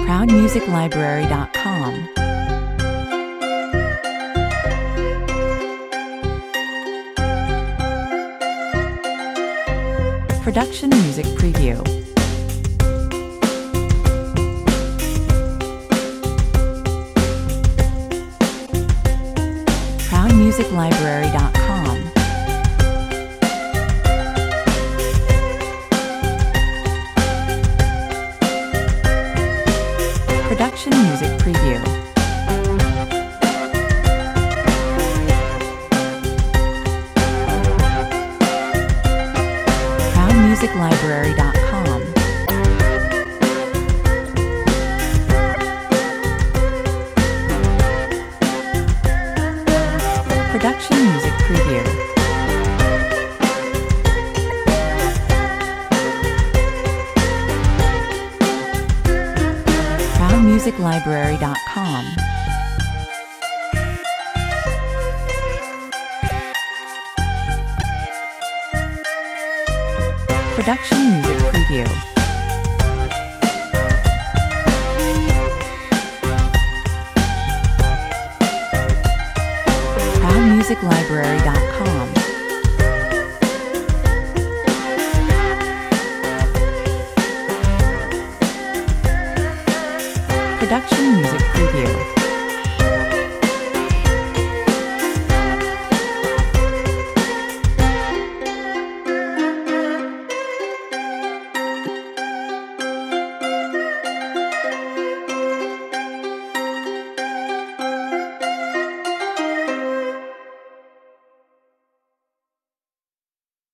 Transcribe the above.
ProudMusicLibrary.com. Production Music Preview. ProudMusicLibrary.com. Production Music Preview. ProudMusicLibrary.com. Production Music Preview. ProudMusicLibrary.com. Production Music Preview. ProudMusicLibrary.com. Production Music Preview.